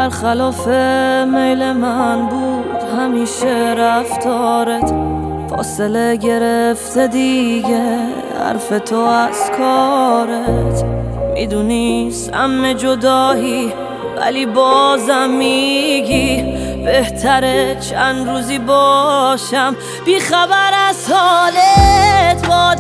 برخلاف میل من بود همیشه رفتارت، فاصله گرفته دیگه حرف تو از کارت. میدونی سم جدایی ولی بازم میگی بهتره چند روزی باشم بی خبر از حالت. با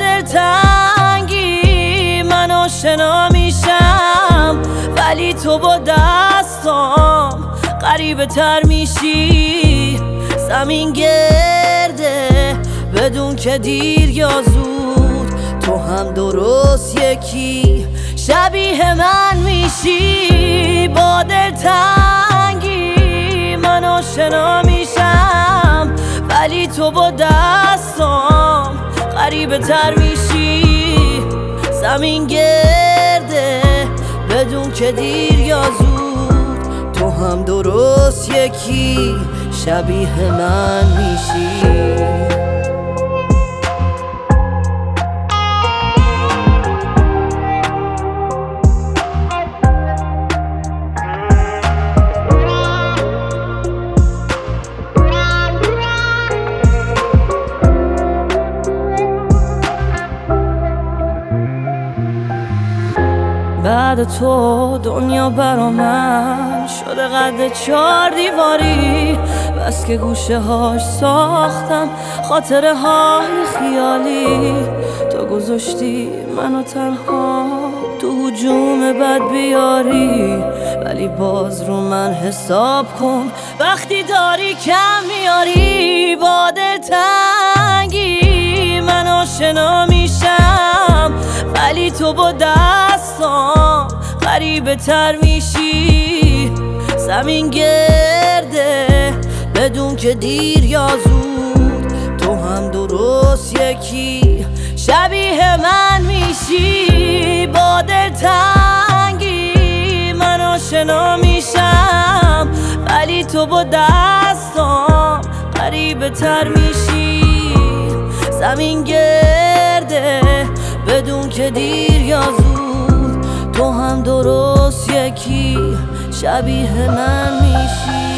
دلتنگی من آشنا میشم ولی تو با دستام غریبه تر میشی. زمین گرده بدون که دیر یا زود، تو هم درست یکی شبیه من میشی. با دلتنگی من آشنا میشم ولی تو با دستام غریبه تر میشی. زمین گرده بدون که دیر یا زود، تو هم درست یکی شبیه من میشی. بعد تو دنیا برا من شده قد 4 دیواری، بس که گوشه هاش ساختم خاطره های خیالی. تو گذاشتی منو تنها تو هجوم بد بیاری، ولی باز رو من حساب کن وقتی داری کم میاری. با دلتنگی من آشنا میشم ولی تو با دستام غریبه تر میشی. زمین گرده بدون که دیر یا زود، تو هم درست یکی شبیه من میشی. با دلتنگی من آشنا میشم ولی تو با دستام غریبه تر میشی. زمین گرده بدون که دیر یا زود، تو هم درست یکی شبیه من میشی.